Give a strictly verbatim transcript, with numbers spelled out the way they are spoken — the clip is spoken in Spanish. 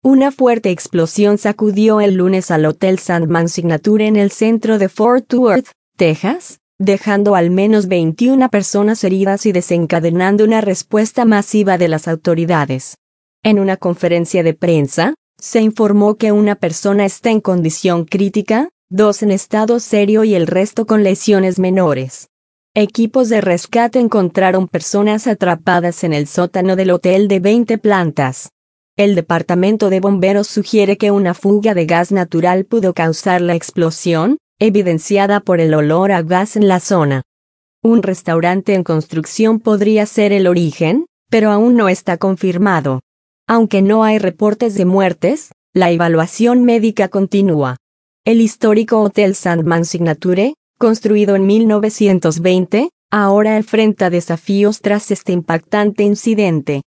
Una fuerte explosión sacudió el lunes al Hotel Sandman Signature en el centro de Fort Worth, Texas, dejando al menos veintiuna personas heridas y desencadenando una respuesta masiva de las autoridades. En una conferencia de prensa, se informó que una persona está en condición crítica, dos en estado serio y el resto con lesiones menores. Equipos de rescate encontraron personas atrapadas en el sótano del hotel de veinte plantas. El departamento de bomberos sugiere que una fuga de gas natural pudo causar la explosión, evidenciada por el olor a gas en la zona. Un restaurante en construcción podría ser el origen, pero aún no está confirmado. Aunque no hay reportes de muertes, la evaluación médica continúa. El histórico Hotel Sandman Signature, construido en mil novecientos veinte, ahora enfrenta desafíos tras este impactante incidente.